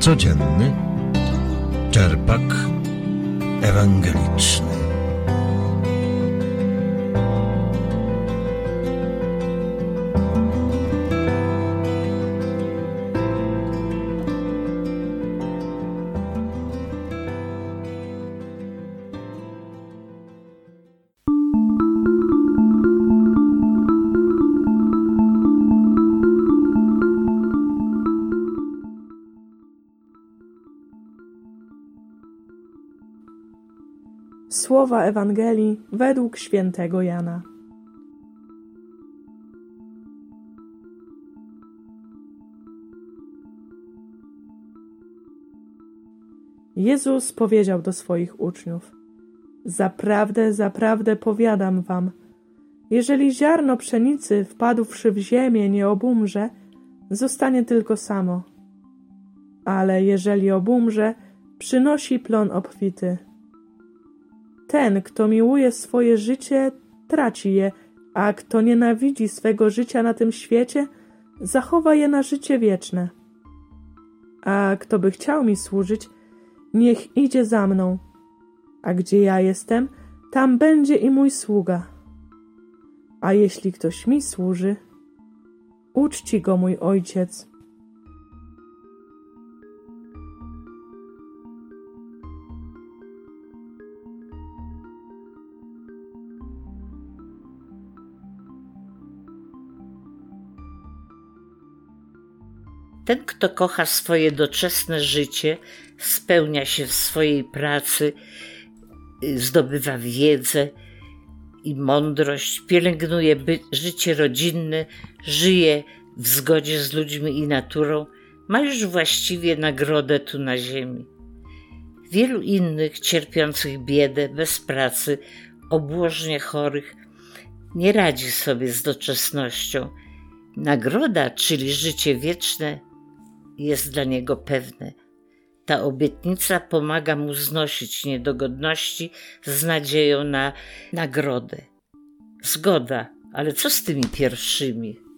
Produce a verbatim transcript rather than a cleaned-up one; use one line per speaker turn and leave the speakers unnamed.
Codzienny czerpak ewangeliczny.
Słowa Ewangelii według świętego Jana. Jezus powiedział do swoich uczniów: Zaprawdę, zaprawdę powiadam wam, jeżeli ziarno pszenicy wpadłszy w ziemię nie obumrze, zostanie tylko samo. Ale jeżeli obumrze, przynosi plon obfity. Ten, kto miłuje swoje życie, traci je, a kto nienawidzi swego życia na tym świecie, zachowa je na życie wieczne. A kto by chciał mi służyć, niech idzie za mną. A gdzie ja jestem, tam będzie i mój sługa. A jeśli ktoś mi służy, uczci go mój Ojciec.
Ten, kto kocha swoje doczesne życie, spełnia się w swojej pracy, zdobywa wiedzę i mądrość, pielęgnuje by- życie rodzinne, żyje w zgodzie z ludźmi i naturą, ma już właściwie nagrodę tu na ziemi. Wielu innych, cierpiących biedę, bez pracy, obłożnie chorych, nie radzi sobie z doczesnością. Nagroda, czyli życie wieczne, jest dla niego pewne. Ta obietnica pomaga mu znosić niedogodności z nadzieją na nagrodę. Zgoda, ale co z tymi pierwszymi?